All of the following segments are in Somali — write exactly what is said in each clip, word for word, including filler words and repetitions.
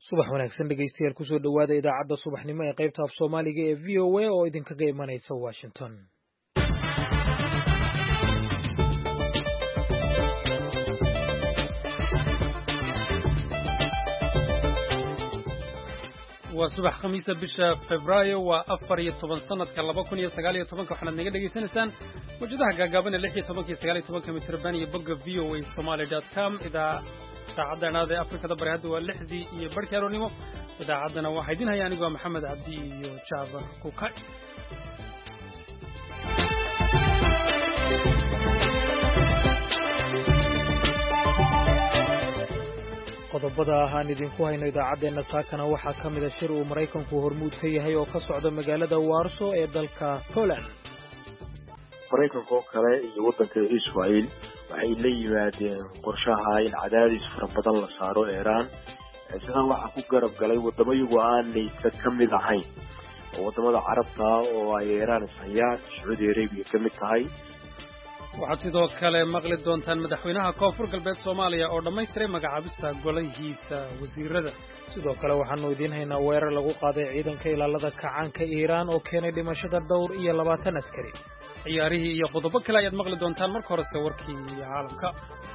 subax wanaagsan dhegaystayaal kusoo dhowaada idaacadda subaxnimo ee qaybta af soomaaliga ee v o a oo idinkaga imanaysa Washington. waa subax khamiisa bisha Febraayo waa afar iyo toban sanadka laba kun iyo sagaal iyo toban waxaad naga dhageysanaysaan wajadaha gaagaaban ee lix iyo toban iyo sagaal iyo toban mitir baan iyo bogga v o a somali dot com idaa saacadana ee Afrikada bari hadda waa lixdii iyo barkii aroornimo idaacadana waxaa idin haya anigu Maxamed Cabdi iyo Jaabar Kukay qodobada ahaan idinku hayno idaacadeena saakana waxaa ka mid ah shir uu Mareykanku hormuud ka yahay oo ka socda magaalada Warsaw ee dalka Poland. Mareykanka oo kale iyo wadanka Israel waxay la yimaadeen qorshaha in cadaadis fara badan la saaro Iran sida waxa ku garab galay wadamo iyagu aanay ka mid ahayn wadamada Carabta oo ay Iran sayaan Saudi Arabia ka mid tahay. waxaad sidoo kale maqli doontaan madaxweynaha koonfur galbeed Soomaaliya oo dhammaystiray magacaabista golahiisa wasiirada. sidoo kale waxaanu idiin haynaa weerar lagu qaaday ciidanka ilaalada kacaanka Iran oo keenay dhimashada dhowr iyo labaatan askari. ciyaarihii iyo qodobo kale ayaad maqli doontaan marka horese warkii caalamka.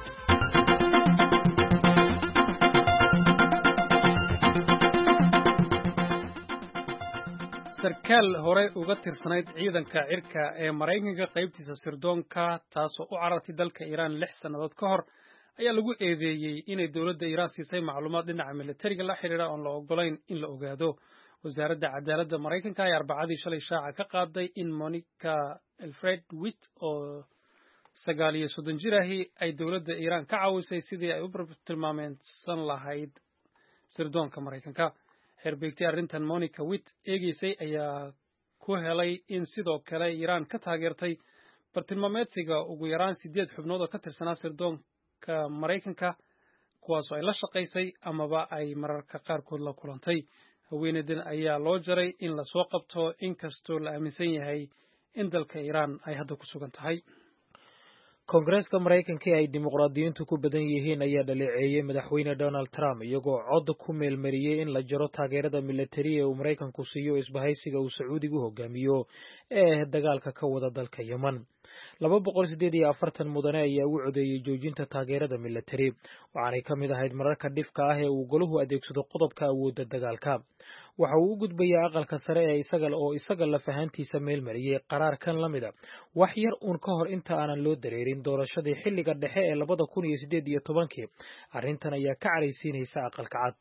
sarkaal hore uga tirsanayd ciidanka cirka ee Mareykanka qaybtiisa sirdoonka taasoo u carartay dalka Iran lix sanadood ka hor ayaa lagu eedeeyay inay dawladda Iran siisay macluumaad dhinaca militariga la xiriira oo la ogolayn in la ogaado. wasaaradda cadaaladda Mareykanka ayaa Arbacadii shalay shaaca ka qaaday in Monica Alfred Witt oo sagaal iyo soddon jir ahi ay dawladda Iran ka caawisay sidii ay u tilmaameysan lahayd sirdoonka Mareykanka. xerbeegtay arrintan Monica Witt eegaysay ayaa ku helay in sidoo kale Iran ka taageertay bartilmaameedsiga ugu yaraan sideed xubnood oo ka tirsanaa sirdoonka Mareykanka kuwaas oo ay la shaqaysay amaba ay mararka qaarkood la kulantay. haweeneydan ayaa loo jaray in la soo qabto inkastoo la aaminsan yahay in dalka Iran ay hadda ku sugan tahay. Koongareeska Mareykanka ay dimuqraadiyiintu ku badan yihiin ayaa dhaleeceeyay madaxweyne Donald Trump iyagoo cod ku meelmariyay in la jaro taageerada militari ee uu Mareykanku siiyo isbahaysiga uu Sacuudigu hogaamiyo ee dagaalka ka wada dalka Yemen. laba boqol sideed iyo afartan mudane ayaa u codeeyay joojinta taageerada militari waxaanay ka mid ahayd mararka dhifka ah ee uu goluhu adeegsado qodobka awoodda dagaalka. waxa uu u gudbayaa aqalka sare ee isaga oo isaga la fahantiisa meelmariyay qaraar kan la mid ah wax yar uun ka hor inta aanan loo dareerin doorashadii xilliga dhexe ee labada kun iyo sideed iyo tobankii. arrintan ayaa ka caraysiinaysa aqalka cad.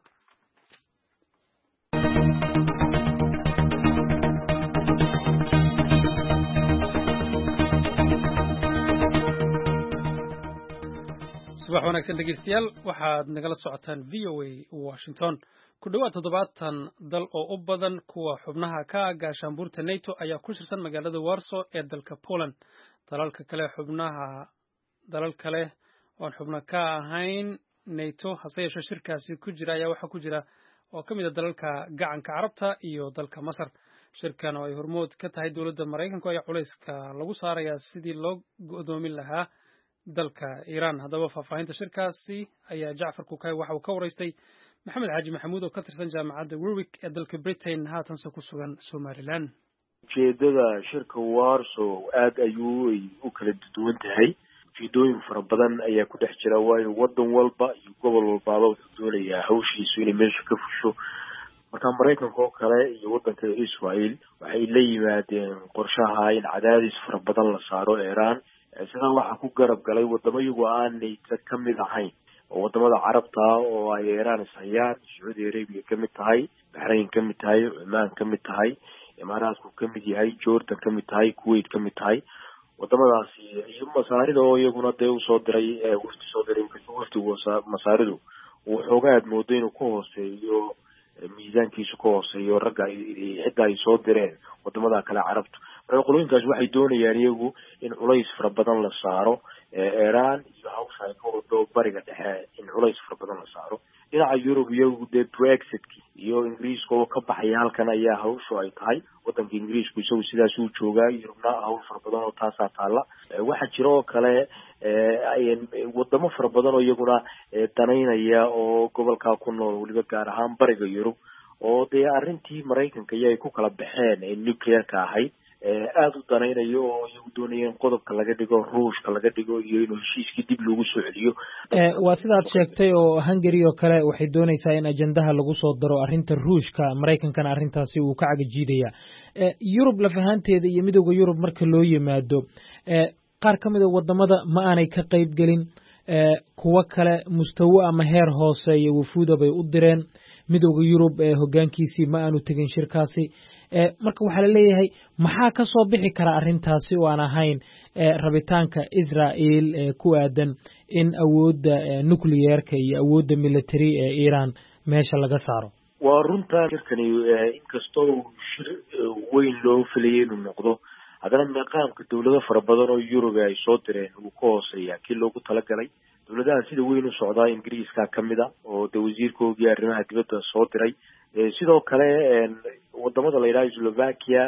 subax wanaagsan dhegeystayaal waxaad nagala socotaan v o a Washington. ku dhawaad toddobaatan dal oo u badan kuwa xubnaha ka gaashaanbuurta NATO ayaa ku shirsan magaalada Warsaw ee dalka Poland. dalalka kale xubnaha dalal kale oo xubno ka ahayn NATO hase yeeshee shirkaasi ku jira ayaa waxa ku jira oo ka mid ah dalalka gacanka Carabta iyo dalka Masar. shirkan oo ay hormood ka tahay dawladda Mareykanka ayaa culayska lagu saarayaa sidii loo go'doomin lahaa dalka Iran. haddaba faahfaahinta shirkaasi ayaa Jacfar Kukay waxa uu ka wareystay Maxamed Xaaji Maxamuud oo ka tirsan jaamacadda Warwick ee dalka Britain haatanse ku sugan Somaliland. ujeedada shirka Warsaw aad ayuu u kala duwan tahay. fiidooyin fara badan ayaa ku dhex jira waayo wadan walba iyo gobol walba wuxuu doonayaa hawshiisu inay meesha ka fusho. marka Mareykanka oo kale iyo wadanka Israel waxay la yimaadeen qorshaha in cadaadis fara badan la saaro Iran sida waxa ku garab galay wadamo iyagu aanay ka mid ahayn wadamada Carabta oo ay Iran sayaan Saudi Arabia ka mid tahay, Bahrain ka mid tahay, Oman ka mid tahay, Imaaraadku ka mid yahay, Jordan ka mid tahay, Kuwait ka mid tahay. wadamadaasi iyo Masaarida oo iyaguna dee u soo diray ee wafdi soo diray wafdigu Masaaridu uu xoogaad moodo inuu ku hooseeyo miisaankiisu ku hooseeyo ragga cidda ay soo direen wadamada kale Carabta. qolooyinkaas waxay doonayaan iyagu in culays fara badan la saaro Iran iyo hawsha ay ka wado bariga dhexe in culays fara badan la saaro. dhinaca Yurub iyagu dee Brexit iyo ingiriiska oo ka baxaya halkan ayaa hawshu ay tahay. waddanka ingiriisku isagu sidaas uu joogaa, yurubna hawl fara badan oo taasaa taalla. waxaa jira oo kale wadamo fara badan oo iyaguna danaynaya oo gobolkaa ku nool, weliba gaar ahaan bariga Yurub, oo dee arrintii Maraykanka iyo ay ku kala baxeen ee nuclear-ka ahayd aada u danaynayo oo iyagu doonaya in qodobka laga dhigo, ruushka laga dhigo iyo inuu heshiiskii dib loogu soo celiyo. waa sidaad sheegtay oo Hungary oo kale waxay doonaysaa in ajandaha lagu soo daro arrinta ruushka, Maraykankana arrintaasi uu ka cagajiidaya. Yurub lafahanteeda iyo midowga Yurub marka loo yimaado, qaar ka mid a wadamada ma aanay ka qayb gelin, kuwa kale mustawo ama heer hoose iyo wufuuda bay u direen. midowga Yurub ee hoggaankiisii ma aanu tegin shirkaasi. marka waxaa la leeyahay maxaa ka soo bixi kara arrintaasi oo aan ahayn rabitaanka Israel ee ku aadan in awoodda nuclear-ka iyo awoodda military ee Iran meesha laga saaro. waa runta shirkani inkastoo shir weyn loo filayay inuu noqdo, haddana meeqaamka dawlado fara badan oo Yurub ay soo direen uu ka hooseeya kii loogu talagalay. dawladaha sida weyn u socdaa Ingiriiska ka mid a oo de wasiirkoodii arrimaha dibadda soo diray. sidoo kale wadamada la yidhaha Slovakia,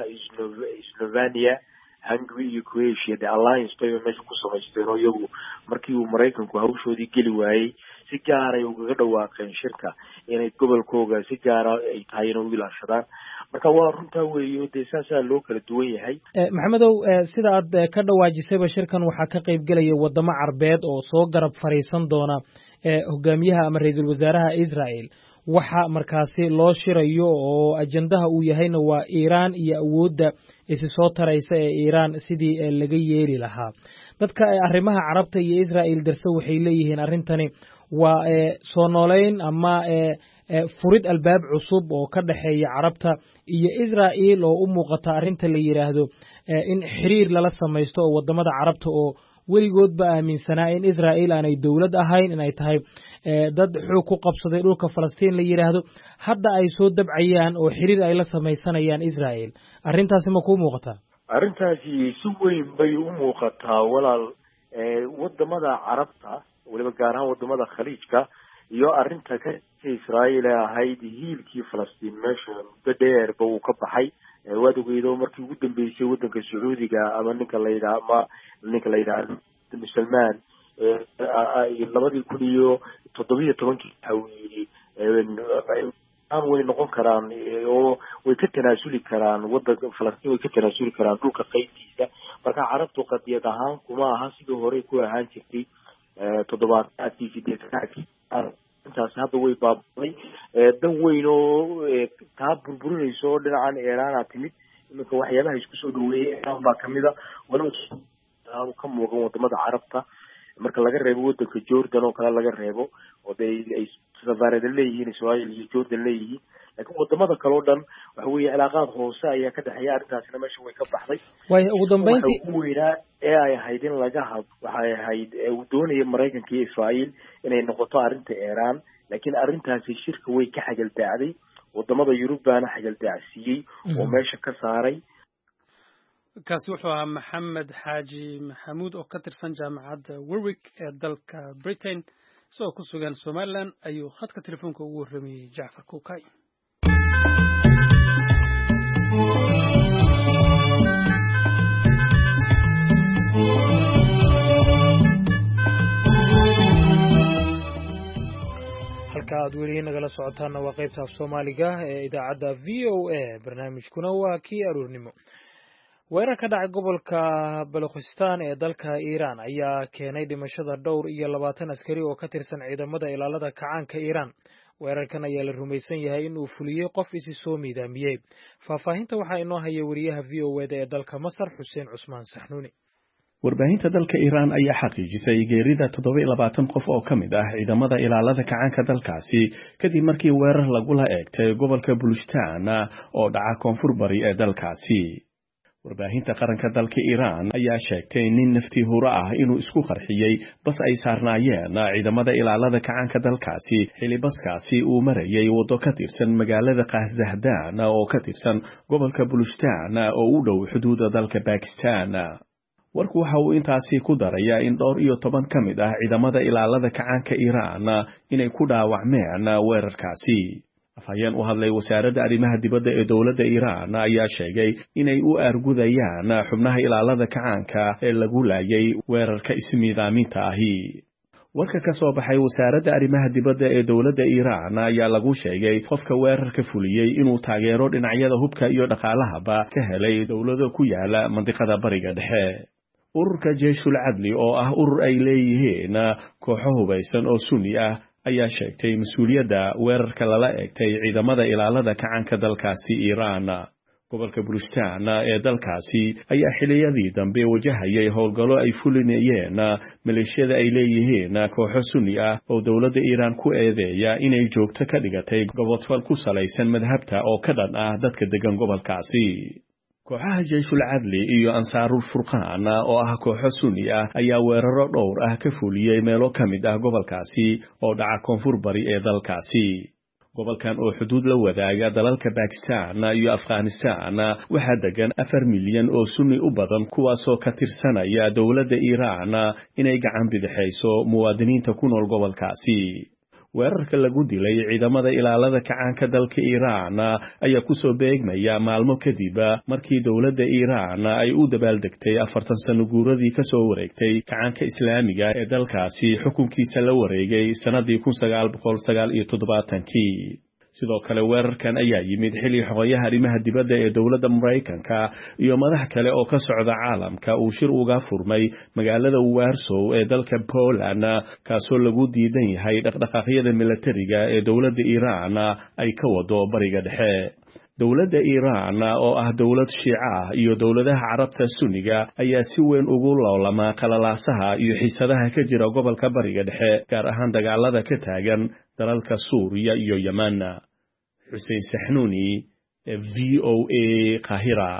Slovenia, Hungary iyo Croatia de alliance bay meesha ku samaysteen oo iyagu markii uu Maraykanku hawshoodii geli waayey si gaaray ugaga dhawaaqeen shirka inay gobolkooga si gaara ay tahay inay u ilaashadaan. marka waa runtaa weeyo dee saasaa loo kala duwan yahay. maxamedow, sida aad ka dhawaajisayba shirkan waxaa ka qayb gelaya wadamo carbeed oo soo garab fariisan doona hogaamiyaha ama ra-iisul wasaaraha Israel. waxa markaasi loo shirayo oo ajandaha uu yahayna waa Iran iyo awoodda isi soo taraysa ee Iran sidii laga yeeli lahaa. dadka arrimaha carabta iyo Israel darso waxay leeyihiin arrintani waa soo nooleyn ama furid albaab cusub oo ka dhaxeeya carabta iyo Israel oo u muuqata arrinta la yiraahdo in xiriir lala samaysto oo wadamada carabta oo weligoodba aaminsanaa in Israel aanay dawlad ahayn, inay tahay dad xoog ku qabsaday dhulka Falastiin la yiraahdo, hadda ay soo dabcayaan oo xiriir ay la samaysanayaan Israel. arrintaasi ma ku muuqataa? arrintaasi si weyn bay u muuqataa walaal. wadamada carabta weliba gaar ahaan wadamada khaliijka iyo arrinta ka Israel ee ahayd hiilkii Falastiin meesha muddo dheerba uu ka baxay. waad ogeydo markii ugu dambeysay waddanka Sacuudiga ama ninka la yidhaha ama ninka la yidhaha Salmaan labadii kun iyo toddobiyo tobankii hawiyey way noqon karaan oo way ka tanaasuli karaan waddanka Falastiin, way ka tanaasuli karaan dhulka qaybtiisa. marka carabtu qadiyad ahaan kuma aha sidii hore ku ahaan jirtay toddobaadkii sideedkii. intaas hadda way baabaday. dan weyn oo taa burburinayso oo dhinacan Iran timid. iminka waxyaabaha isku soo dhaweeyay Iran baa kamid a walow aanu ka muuqan wadamada carabta marka laga reebo waddanka Jordan oo kale laga reebo oo ay safaarada leeyihiin Israel iyo Jordan leeyihiin. laakiin wadamada kale oo dhan waxa weeye cilaaqaad hoose ayaa ka dhaxeeya. arrintaasina meesha way ka baxday. way ugu dambeyntii ugu weynaa ee ay ahayd in laga had waxay ahayd uu doonaya Maraykanka iyo Israel inay noqoto arrinta Iran, laakiin arrintaasi shirka way ka xagal daacday. wadamada Yurub baana xagal daacsiiyey oo meesha ka saaray. kaasi wuxuu ahaa Maxamed Xaaji Maxamuud oo ka tirsan jaamacadda Warwick ee dalka Britain, isagoo ku sugan Somaliland ayuu khadka telefoonka ugu warramayay Jacfar Kuukay. halka aad weli nagala socotaana waa qaybta af Soomaaliga ee idaacadda V O A. barnaamijkuna waa kii aroornimo. weerar ka dhacay gobolka Balochistan ee dalka Iran ayaa keenay dhimashada dhowr iyo labaatan askari oo ka tirsan ciidamada ilaalada kacaanka Iran. weerarkan ayaa la rumaysan yahay in uu fuliyey qof isi soo miidaamiyey. faahfaahinta waxaa inoo haya wariyaha V O A ee dalka Masar Xuseen Cusmaan Saxnuuni. warbaahinta dalka Iran ayaa xaqiijisay geerida toddoba iyo labaatan qof oo ka mid ah ciidamada ilaalada kacaanka dalkaasi kadib markii weerar lagula eegtay gobolka Balochistan oo dhaca koonfur bari ee dalkaasi. warbaahinta qaranka dalka Iran ayaa sheegtay nin naftii hura ah inuu isku qarxiyey bas ay saarnaayeen ciidamada ilaalada kacaanka dalkaasi xilli baskaasi uu marayay waddo ka tirsan magaalada Qaasdahdaan oo ka tirsan gobolka Balochistan oo u dhow xuduudda dalka Pakistan. warku waxa uu intaasi ku darayaa in dhowr iyo toban ka mid ah ciidamada ilaalada kacaanka Iran inay ku dhaawacmeen weerarkaasi. afhayeen u hadlay wasaaradda arrimaha dibadda ee dowladda Iiraan ayaa sheegay inay u argudayaan xubnaha ilaalada kacaanka ee lagu laayay weerarka ismiidaaminta ahi warka ka soo baxay wasaaradda arrimaha dibadda ee dowladda Iiraan ayaa lagu sheegay qofka weerarka fuliyay inuu taageero dhinacyada hubka iyo dhaqaalahaba ka helay dowladda ku yaala mandiqada bariga dhexe ururka Jeyshul Cadli oo ah urur ay leeyihiin kooxo hubaysan oo Sunni ah ayaa sheegtay mas'uuliyadda weerarka lala eegtay ciidamada ilaalada kacaanka dalkaasi Iiraan gobolka Bulustaan ee dalkaasi ayaa xiliyadii dambe wajahayay howlgallo ay fulinayeen maleeshiyada ay leeyihiin kooxo Sunni ah oo dowladda Iiraan ku eedeeya inay joogto ka dhigatay gobodfal ku salaysan madhabta oo ka dhan ah dadka degan gobolkaasi kooxaha Jeyshul Cadli iyo Ansaarul Furqaan oo ah kooxo Sunni ah ayaa weeraro dhowr ah ka fuliyay meelo ka mid ah gobolkaasi oo dhaca koonfur bari ee dalkaasi gobolkan oo xuduud la wadaaga dalalka Pakistan iyo Afghanistan waxaa degan afar milyan oo Sunni u badan kuwaasoo ka tirsanaya dowladda Iiraan inay gacan bidixayso muwaadiniinta ku nool gobolkaasi weerarka lagu dilay ciidamada ilaalada kacaanka dalka Iiraan ayaa ku soo beegmaya maalmo kadib markii dowladda Iiraan ay u dabaaldegtay afartan sano guuradii ka soo wareegtay kacaanka islaamiga ee dalkaasi xukunkiisa la wareegay sanadii kun sagaal boqol sagaal iyo toddobaatan-kii sidoo kale weerarkan ayaa yimid xilli xogayaha arrimaha dibadda ee dowladda Mareykanka iyo madax kale oo ka socda caalamka uu shir uga furmay magaalada Warsaw ee dalka Poland kaasoo lagu diidan yahay dhaqdhaqaaqyada militariga ee dowladda Iiraan ay ka wado bariga dhexe dowladda Iiraan oo ah dowlad Shiica iyo dowladaha Carabta Sunniga ayaa si weyn ugu loolama qalalaasaha iyo xiisadaha ka jira gobolka bariga dhexe gaar ahaan dagaalada ka taagan dalalka Suuriya iyo Yemen Hussein Sahnuni V O A Qahira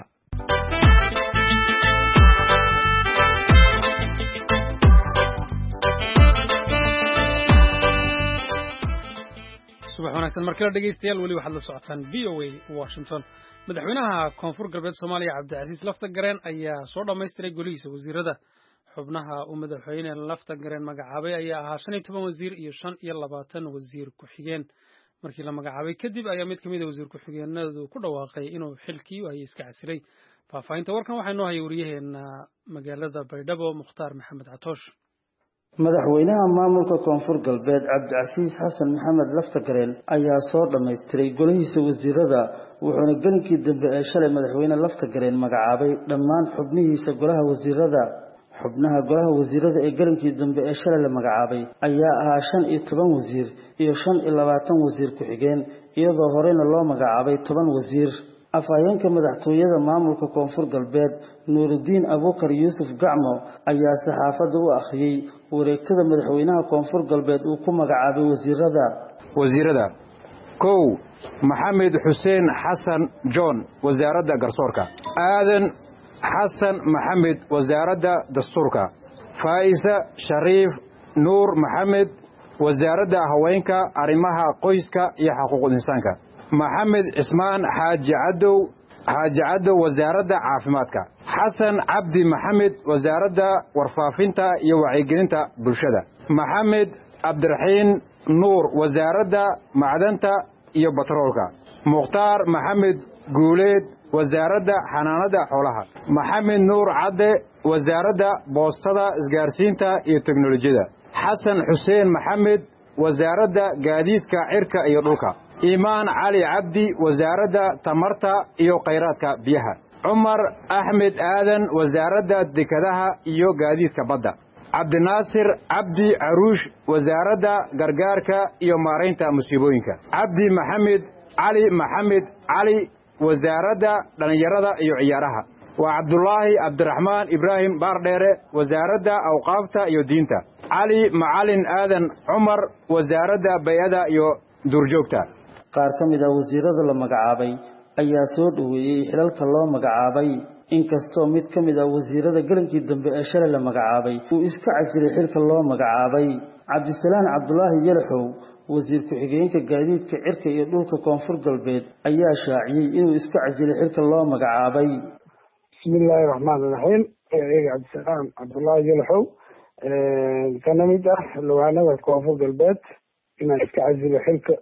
subax wanaagsan markale dhageystayaal weli waxaad la socotaan V O A Washington madaxweynaha koonfur galbeed Soomaaliya Cabdicasiis Laftagareen ayaa soo dhameystiray golihiisa wasiirada xubnaha uu madaxweyne Laftagareen magacaabay ayaa ahaa shan iyo toban wasiir iyo shan iyo labaatan wasiir ku xigeen markii la magacaabay kadib ayaa mid kamid ah wasiir ku xigeenadu ku dhawaaqay inuu xilkii ay iska casilay faafahinta warkan waxaa noo hayay wariyaheena magaalada Baydhabo Mukhtaar Maxamed Catoosh madaxweynaha maamulka koonfur galbeed Cabdicasiis Xasan Maxamed Laftagareen ayaa soo dhameystiray golihiisa wasiirada wuxuuna gelinkii dambe ee shalay madaxweyne Laftagareen magacaabay dhammaan xubnihiisa golaha wasiirada xubnaha golaha wasiirada ee gelinkii dambe ee shalay la magacaabay ayaa ahaa shan iyo toban wasiir iyo shan iyo labaatan wasiir ku xigeen iyadoo horeyna loo magacaabay toban wasiir afhayeenka madaxtooyada maamulka koonfur galbeed Nuurudiin Abuukar Yuusuf Gacmo ayaa saxaafadda u akhriyay wareegtada madaxweynaha koonfur galbeed uu ku magacaabay wasiirada wasiirada kow Maxamed Xuseen Xasan John wasaaradda garsoorka aadan xasan Maxamed wasaaradda dastuurka Faisa Shariif Nuur Maxamed wasaaradda haweenka arrimaha qoyska iyo xuquuqul insaanka Maxamed Ismaan Xaaji Cadow Xaaji Cadow wasaaradda caafimaadka Xasan Cabdi Maxamed wasaaradda warfaafinta iyo wacyigelinta bulshada Maxamed Abdiraxiin Nuur wasaaradda macdanta iyo batroolka Mukhtaar Maxamed Guuleed wasaaradda xanaanada xoolaha Maxamed Nuur Cadde wasaaradda boostada isgaarsiinta iyo teknolojiyada Xasan Xuseen Maxamed wasaaradda gaadiidka cirka iyo dhulka Imaan Cali Cabdi wasaaradda tamarta iyo kheyraadka biyaha Umar Ahmed Aadan wasaaradda dekedaha iyo gaadiidka badda Cabdinaasir Cabdi Caruush wasaaradda gargaarka iyo maareynta musiibooyinka Cabdi Maxamed Cali Maxamed Cali wasaaradda dhalinyarada iyo ciyaaraha waa Cabdullaahi Cabdiraxmaan Ibraahim Baardheere wasaaradda awqaafta iyo diinta Cali Macalin Aadan Cumar wasaaradda bay'ada iyo duurjoogta qaar ka mid ah wasiirada la magacaabay ayaa soo dhaweeyay xilalka loo magacaabay inkastoo mid ka mid ah wasiirada galinkii dambe ee shalay la magacaabay uu iska casilay xilka loo magacaabay Cabdisalaan Cabdullaahi Yalaxow wasiir ku xigeenka gaadiidka cirka iyo dhulka koonfur galbeed ayaa shaaciyay inuu iska casilay xilka loo magacaabay bismillaahir rahmaanir rahiim eega Cabdisalaan Cabdullaahi Yalaxow ee kana mid ah lawaanada koonfur galbeed inay iska casilay xilka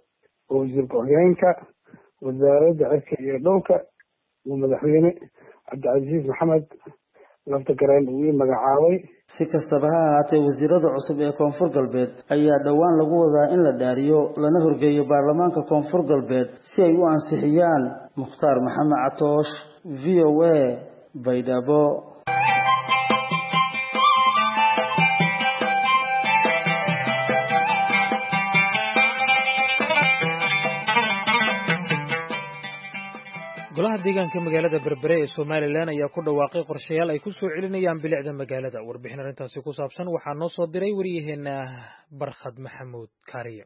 oo wasiir ku-xigeenka wasaaradda cirka iyo dhulka uu madaxweyne cabdicasiis maxamed laftagareen uu ii magacaabay. si kastaba ha ahaatee wasiirada cusub ee koonfur galbeed ayaa dhowaan lagu wadaa in la dhaariyo lana horgeeyo baarlamaanka koonfur galbeed si ay u ansixiyaan. mukhtaar maxamed catoosh, v o a, baydhabo. golaha deegaanka magaalada berbere ee Somaliland ayaa ku dhawaaqay qorshayaal ay ku soo celinayaan bilicda magaalada. warbixin arrintaasi ku saabsan waxaa noo soo diray wariyaheena Barkhad Maxamuud Kaariye.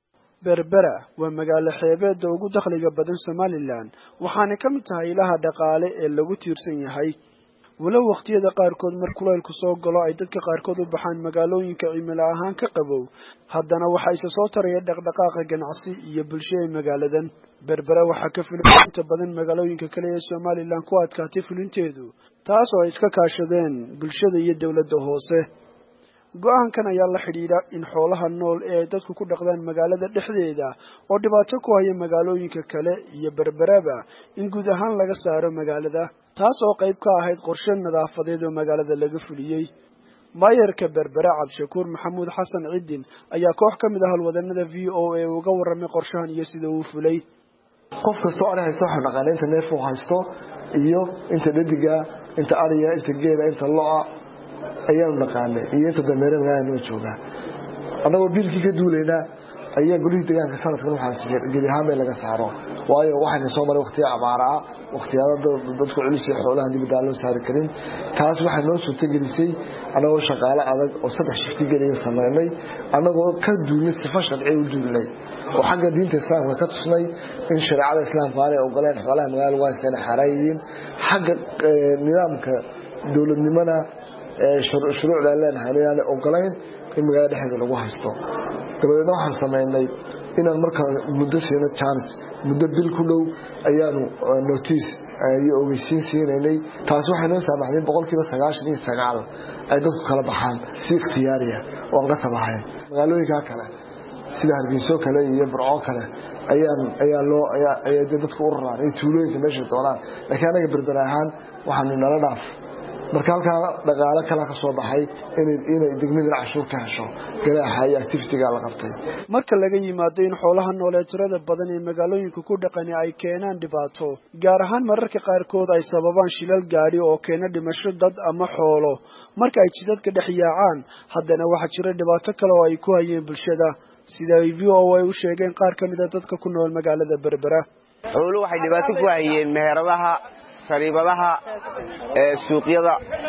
berbera waa magaalo xeebeedda ugu dakhliga badan Somaliland, waxaana ka mid tahay ilaha dhaqaale ee lagu tiirsan yahay. walow waqtiyada qaarkood mar kulaylku soo galo ay dadka qaarkood u baxaan magaalooyinka cimilo ahaan ka qabow, haddana waxaa isa soo taraya dhaqdhaqaaqa ganacsi iyo bulsho ee magaaladan. berbera waxaa ka fulin inta badan magaalooyinka kale ee Somaliland ku adkaatay fulinteedu, taas oo ay iska kaashadeen bulshada iyo dawladda hoose. go-aankan ayaa la xidhiidha in xoolaha nool ee dadku ku dhaqdaan magaalada dhexdeeda oo dhibaato ku haya magaalooyinka kale iyo berberaba in guud ahaan laga saaro magaalada, taas oo qayb ka ahayd qorshe nadaafadeed oo magaalada laga fuliyey. maayarka berbera Cabdishakuur Maxamuud Xasan Ciidin ayaa koox ka mid ah halwadanada V O A uga warramay qorshahan iyo sida uu fulay. qof kastoo ari haysto waxa dhaqaaleynta neef uu haysto iyo inta dhadiga, inta ariya, inta geela, inta lo'a ayaan naqaanay iyo inta dameeraha ayaan joogaa. anagoo bilkii ka duulayna ayaa gurigii deegaanka sanadkan waxaa siiyay geli ahaan bay laga saaro, waayo waxaan soo maray waqtiyo abaara ah, waqtiyada dadku culis iyo xoolaha dibadda loo saari karin. taas waxay noo suurta gelisay anagoo shaqaale adag oo saddex shifti geliya sameynay, anagoo ka duulnay sifa sharci u duulnay oo xagga diinta islaamka ka tusnay in shariicada islaamka ay ogolaan xoolaha magaalada waa isna xaraayeen, xagga nidaamka dawladnimada ee shuruucda leenahay ay ogolaan in magaalada dhexdeeda lagu haysto. dabadeedna waxaan sameynay inaan markaa muddo siino chance, muddo bil ku dhow ayaanu notice iyo ogeysiin siinay. taas waxay noo saamaxday boqolkiiba sagaashan iyo sagaal ay dadku kala baxaan si ikhtiyaariya oo aan ka sabaxay. magaalooyinka kale sida Hargeysa kale iyo Burco kale ayaan ayaa loo ayaa dadku u raacay tuulooyinka meesha doonaan, laakiin anaga berbera ahaan waxaanu nala dhaaf marka halka dhaqaale kala ka soo baxay inay inay degmada cashuur ka hesho galaaxa iyo activity-ga la qabtay. marka laga yimaado in xoolaha nool ee tirada badan ee magaalooyinka ku dhaqani ay keenaan dhibaato, gaar ahaan mararka qaarkood ay sababaan shilal gaari oo keena dhimasho dad ama xoolo marka ay jidadka dhex yaacaan, haddana waxaa jira dhibaato kale oo ay ku hayeen bulshada, sida ay V O A u sheegeen qaar ka mid ah dadka ku nool magaalada berbera. xooluhu waxay dhibaato ku hayeen meheradaha, sariibadaha, ee suuqyada,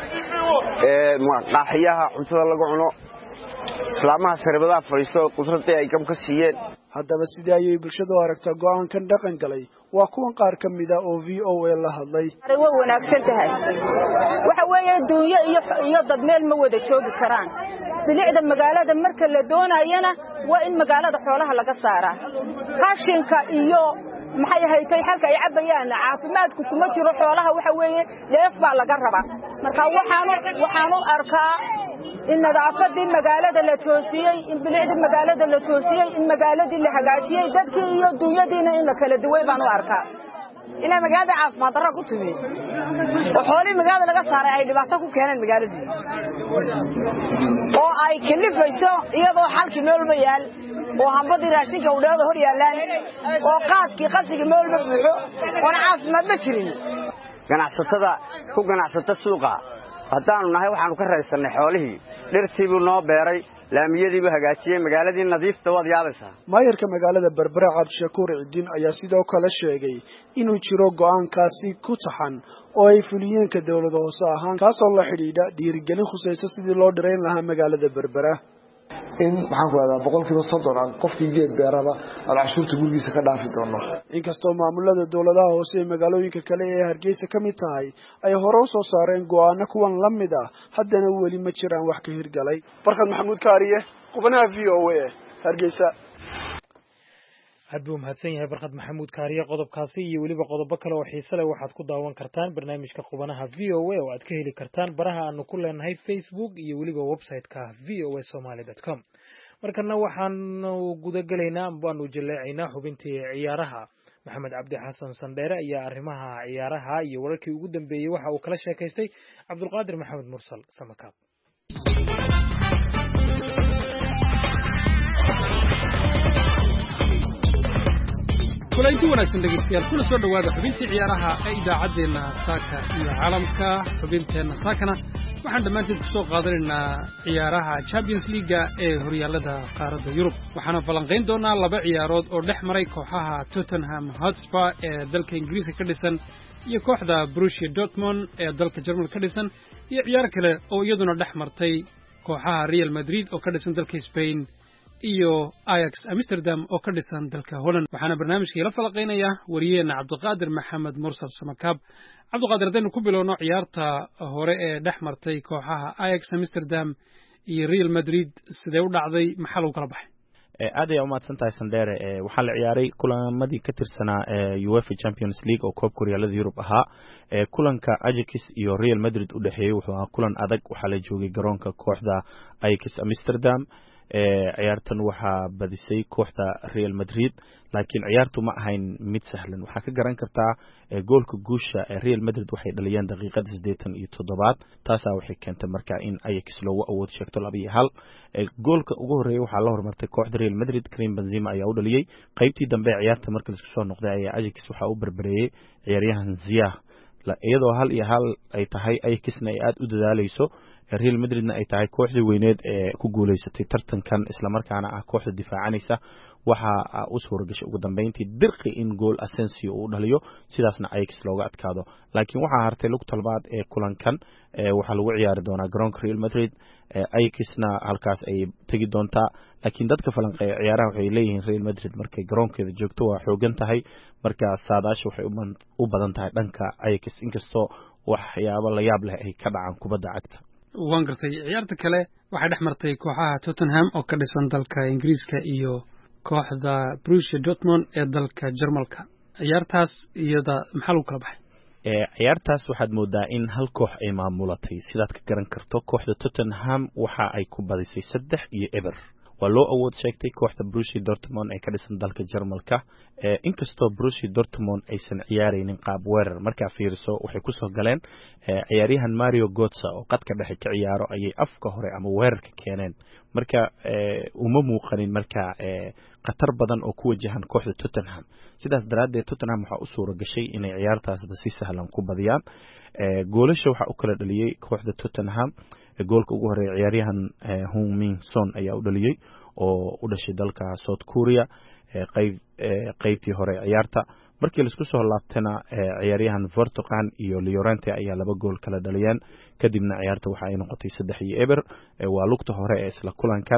ee maqaaxiyaha cuntada lagu cuno, islaamaha sariibadaha fariisto qudradii ay kam ka siiyeen. haddaba sidii ayay bulshadu aragtaa go'aankan dhaqan galay, waa kuwan qaar ka mid ah oo V O A la hadlay. way wanaagsan tahay, waxa weeye duunyo iyo iyo dad meel ma wada joogi karaan. bilicda magaalada marka la doonayana waa in magaalada xoolaha laga saaraa, qashinka iyo maxay haytay halka ay cabayaan caafimaadku kuma jiro xoolaha, waxa weeye leef baa laga rabaa. marka waxaan waxaan u arkaa in nadaafadii magaalada la toosiyay, in bilicda magaalada la toosiyay, in magaaladii la hagaajiyay, dadkii iyo dunyadiina in la kala duway baan u arkaa. ina magaalada caafimaad darro ku timi oo xoolii magaalada laga saaray ay dhibaato ku keeneen magaaladii, oo ay kalifayso iyadoo halkii meel ma yaal oo hambadii raashinka u dheedo hor yaalaan oo qaadkii qasiga meel ma buuxo oo caafimaad ma jirin. ganacsatada ku ganacsata suuqa haddaanu nahay waxaanu ka raysannay xoolihii, dhirtii buu noo beeray, laamiyadii buu hagaajiyey, magaaladii nadiifta waad yaabaysaa. maayarka magaalada berbera Cabdishakuur Ciidin ayaa sidoo kale sheegay inuu jiro go'aankaasi ku taxan oo ay fuliyeen ka dawladda hoose ahaan, kaasoo la xidhiidha dhiirigelin khusayso sidii loo dhireyn lahaa magaalada berbera. in maxaan ku radaa boqolkiiba soddon aan qofkii geed beeraba aan cashuurta gurigiisa ka dhaafi doono. inkastoo maamulada dawladaha hoose ee magaalooyinka kale ee Hargeysa ka mid tahay ay hore u soo saareen go'aano kuwan la mid ah, haddana weli ma jiraan wax ka hirgalay. Barkhad Maxamuud Kaariye, qubanaha V O A, Hargeysa. aad buu mahadsan yahay Barkhad Maxamuud Kaariye. qodobkaasi iyo weliba qodobo kale oo xiiso leh waxaad ku daawan kartaan barnaamijka qubanaha V O A oo aad ka heli kartaan baraha aanu ku leenahay Facebook iyo weliba website-ka v o a somali dot com. markana waxaanu guda gelaynaa waanu jaleecaynaa xubintii ciyaaraha maxamed cabdi xasan sandheere ayaa arrimaha ciyaaraha iyo wararkii ugu dambeeyey waxa uu kala sheekaystay cabdulqaadir maxamed mursal samakaab. kulanti wanaagsan dhegeystayaal kuna soo dhawaada xubintii ciyaaraha ee idaacaddeenna saaka iyo caalamka. xubinteenna saakana waxaan dhammaanteed ku soo qaadanaynaa ciyaaraha Champions League ee horyaalada qaaradda Yurub. waxaana falanqayn doonaa laba ciyaarood oo dhex maray kooxaha Tottenham Hotspur ee dalka Ingiriiska ka dhisan iyo kooxda Borussia Dortmund ee dalka Jarmalka ka dhisan, iyo ciyaar kale oo iyaduna dhex martay kooxaha Real Madrid oo ka dhisan dalka Spain iyo Ajax Amsterdam oo ka dhisan dalka Holland. waxaana barnaamijka ila falaqaynaya wariyeena Cabdiqaadir Maxamed Mursal Samakaab. Cabdiqaadir, hadaynu ku bilowno ciyaarta hore ee dhex martay kooxaha Ajax Amsterdam iyo Real Madrid, sidee u dhacday, maxaa lagu kala baxay? aad ay u mahadsantahay Sandere. waxaa la ciyaaray kulamadii ka tirsanaa UEFA Champions League oo koobka horyaalada Yurub ahaa. kulanka Ajax iyo Real Madrid u dhaxeeyay wuxuu ahaa kulan adag. waxaa la joogay garoonka kooxda Ajax Amsterdam. ciyaartan waxaa badisay kooxda Real Madrid, laakiin ciyaartu ma ahayn mid sahlan. waxaa ka garan kartaa goolka guusha ee Real Madrid waxay dhaliyeen daqiiqada siddeetan iyo toddobaad. taasaa waxay keentay markaa in Ajax loogu awood sheegto laba iyo hal. goolka ugu horeeyay waxaa la hormartay kooxda Real Madrid, Karim Benzema ayaa u dhaliyay. qaybtii dambe ee ciyaarta markii la isku soo noqday ayaa Ajax waxaa u barbareeyay ciyaaryahan Ziyech, iyadoo hal iyo hal ay tahay. Ajaxna ay aad u dadaalayso, Real Madridna ay tahay kooxdii weyneed ee ku guuleysatay tartankan, isla markaana ah kooxda difaacanaysa. waxa uu soo rogashay ugu dambeyntii dirqi in gool Asensio uu dhaliyo, sidaasna Ajax looga adkaado. laakiin waxaa hartay lug talbaad ee kulankan. waxaa lagu ciyaari doonaa garoonka Real Madrid. Ajaxna halkaas ay tagi doontaa, laakiin dadka falanqeeya ciyaaraha waxay leeyihiin Real Madrid markay garoonkeeda joogto waa xoogan tahay. marka saadaasha waxay u badan tahay dhanka Ajax, inkastoo waxyaabo la yaab leh ay ka dhacaan kubadda cagta. waan gartay. ciyaarta kale waxay dhex martay kooxaha Tottenham oo ka dhisan dalka Ingiriiska iyo kooxda Borussia Dortmund ee dalka Jarmalka. ciyaartaas iyada maxaa lagu kala baxay? ciyaartaas waxaad moodaa in hal koox ay maamulatay. sidaad ka garan karto, kooxda Tottenham waxa ay ku badisay saddex iyo eber. waa loo awood sheegtay kooxda Borussia Dortmund ee ka dhisan dalka Jarmalka. inkastoo Borussia Dortmund aysan ciyaaraynin qaab weerar, markaa fiiriso waxay ku soo galeen ciyaaryahan Mario Götze oo qadka dhexe ka ciyaaro ayay afka hore ama weerarka keeneen. marka uma muuqanin markaa khatar badan oo ku wajahan kooxda Tottenham. sidaas daraaddeed Tottenham waxaa u suura gashay inay ciyaartaasba si sahlan ku badiyaan. goolasha waxaa u kala dhaliyey kooxda Tottenham. goolka ugu horeeya ciyaaryahan Heung-min Son ayaa u dhaliyey oo u dhashay dalka South Korea. qayb qaybtii hore ciyaarta markii la isku soo laabtana ciyaaryahan Vertonghen iyo Llorente ayaa laba gool kala dhaliyeen. kadibna ciyaarta waxa ay noqotay saddex iyo eber. waa lugta hore ee isla kulankan.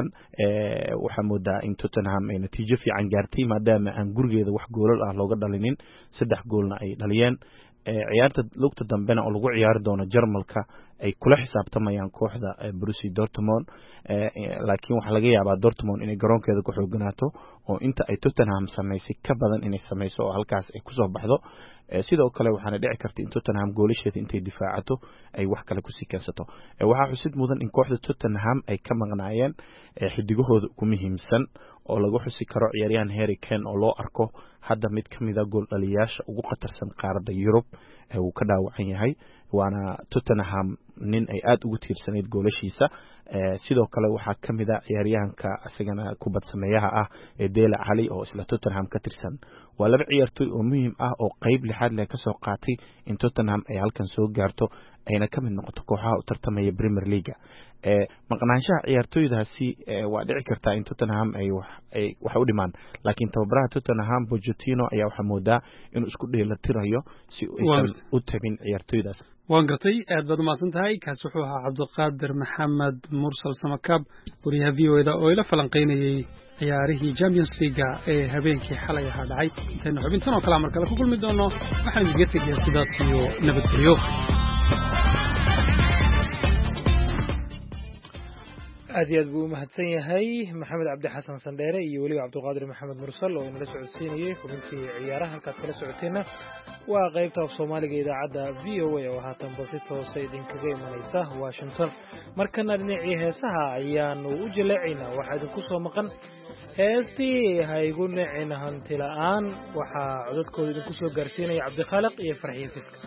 waxaa moodaa in Tottenham ay natiijo fiican gaartay maadaama aan gurigeeda wax goolal ah looga dhalinin, saddex goolna ay dhaliyeen. ciyaarta lugta dambena oo lagu ciyaari doono Jarmalka ay kula xisaabtamayaan kooxda Borussia Dortmund. laakiin waxaa laga yaabaa Dortmund inay garoonkeeda ku xooganaato oo inta ay Tottenham samaysay ka badan inay samayso oo halkaas ay ku soo baxdo. sidoo kale waxaana dhici karta in Tottenham goolasheeda intay difaacato ay wax kale ku sii keensato. waxaa xusid mudan in kooxda Tottenham ay ka maqnaayeen xidigahooda ugu muhiimsan oo lagu xusi karo ciyaaryahan Harry Kane oo loo arko hadda mid ka mid ah gool dhaliyaasha ugu khatarsan qaaradda Yurub. uu ka dhaawacan yahay, waana Tottenham nin ay aad ugu tiirsanayd goolashiisa. sidoo kale waxaa ka mid ah ciyaaryahanka asagana kubad sameeyaha ah ee Dele Alli oo isla Tottenham ka tirsan. waa laba ciyaartoy oo muhiim ah oo qayb lixaad leh ka soo qaatay in Tottenham ay halkan soo gaarto ayna ka mid noqoto kooxaha u tartamaya Premier League. maqnaanshaha ciyaartoydaasi waa dhici kartaa in Tottenham ay wax u dhimaan, laakiin tababaraha Tottenham Pochettino ayaa waxaa moodaa inuu isku dheelitirayo si aysan u tabin ciyaartoydaas. waan gartay. aad baad umahadsan tahay. kaas wuxuu ahaa Cabdiqaadir Maxamed Mursal Samakaab, wariyaha v o da oo ila falanqaynayay ciyaarihii Champions League ee habeenkii xalay ahaa dhacay. intaynu xubintan oo kale mar kale ku kulmi doono, waxaan idinka tegayaa sidaas iyo nabadgelyo. aad iyo aad buu u mahadsan yahay maxamed cabdi xasan sandheere iyo weliba cabdulqaadir maxamed mursal oo inala socodsiinayey xubintii ciyaaraha halkaad kala socoteenna waa qaybta af soomaaliga idaacadda v o a oo haatanba si toosa idinkaga imanaysa washington markana dhinacii heesaha ayaanu u jaleecaynaa waxaa idinku soo maqan heestii ha igu nicin hanti la'aan waxaa codadkooda idinku soo gaarsiinaya cabdikhaaliq iyo farxiin fiska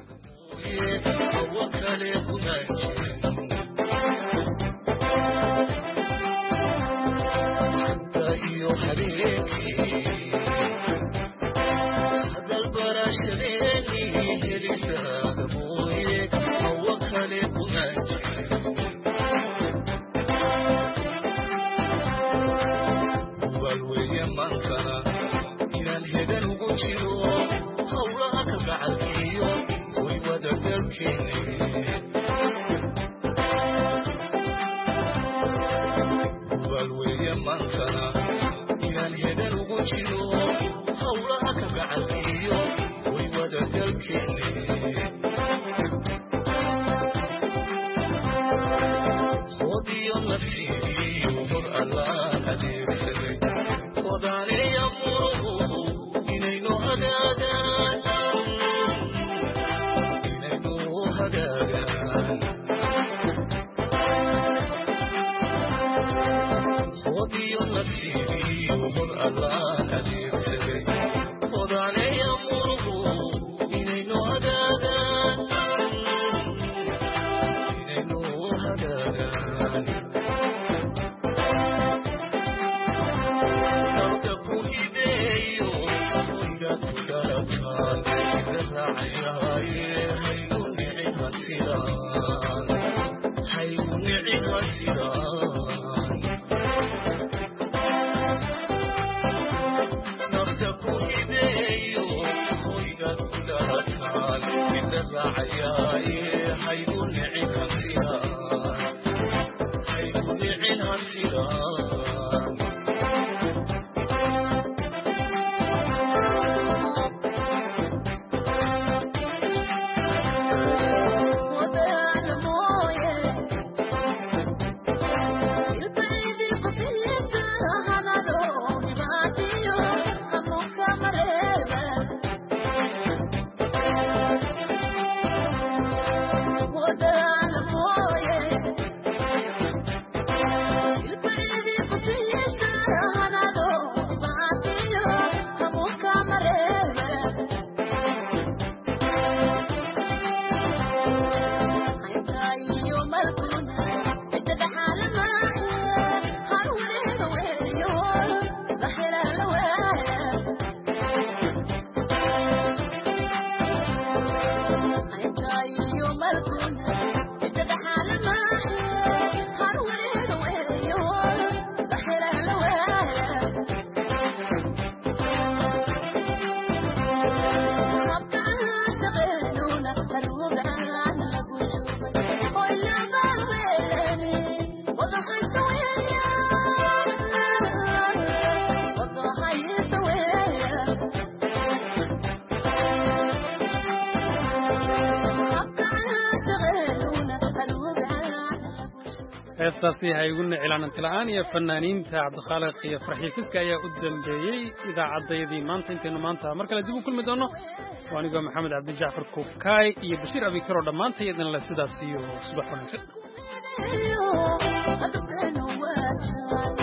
heestaasi ha igu nicin hanti la'aan iyo fanaaniinta cabdikhaaliq iyo farxiin fiska ayaa u dambeeyey idaacaddayadii maanta intaynu maanta mar kale dib u kulmi doono waa anigoo maxamed cabdi jacfar kuubkaay iyo bashiir abikaro dhammaanta iyadana le sidaas iyo subax wanaagsan